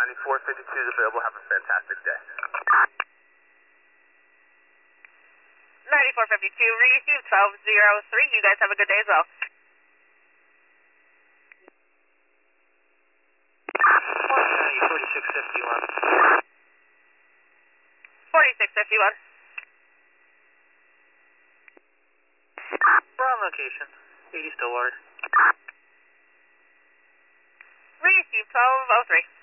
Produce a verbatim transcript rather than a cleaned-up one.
ninety-four fifty-two is available. Have a fantastic day. ninety-four fifty-two, receive twelve zero three. You guys have a good day as well. forty-six fifty-one. forty-six fifty-one. We're on location. eighty Stillwater. Receive twelve oh three.